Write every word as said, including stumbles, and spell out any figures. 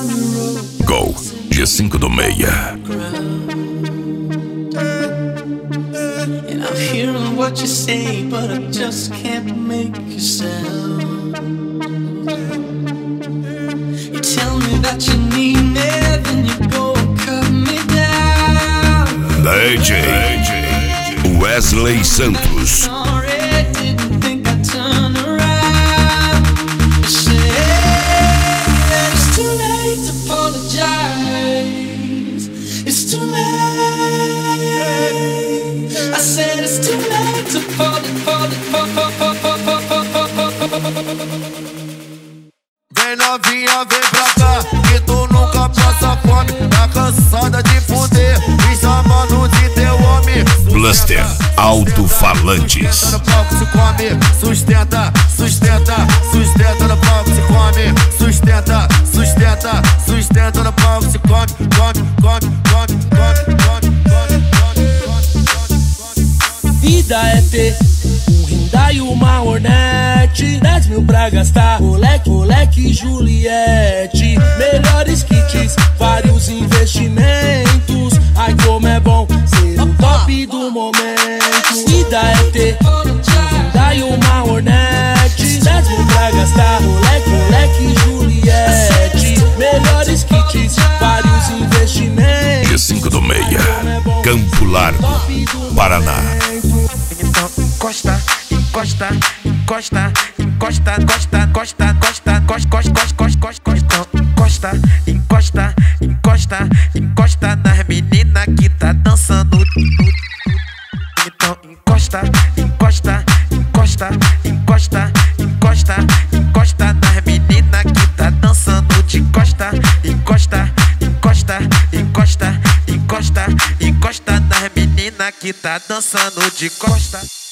Go, G cinco do meia. And I'm hearing what you say, but I just can't make you sound. You tell me that you need me, then you go and cut me down. D J Wesley Santos. Sorry, didn't think I'd turn around. You say that it's too late to apologize. It's too late. I said it's too late to apologize. Vem novinha, vem pra cá, que tu nunca passa fome. Tá cansada de fuder, me chamando de teu homem. Blaster Alto-Falantes. No palco se come, sustenta, sustenta, sustenta no palco se come, sustenta, sustenta, sustenta no palco se come, come, come, come, come, come, come, come. Vida é ter um Hyundai e uma Hornet, dez mil pra gastar, moleque, moleque Juliette. Melhores kits, vários investimentos. Ai como é bom ser o top do momento. Vida é ter um Hyundai e uma Hornet, dez mil pra gastar, moleque, moleque Juliette. Melhores kits, vários investimentos. G cinco do meia, Campo Largo, Paraná. Então encosta, encosta, encosta, encosta, encosta, encosta, encosta, encosta, encosta, encosta, encosta, encosta, encosta nas meninas que tá dançando. Então encosta, encosta, encosta, encosta, encosta, encosta nas meninas que tá dançando de costa, encosta, encosta, encosta, encosta, encosta nas meninas que tá dançando de costa.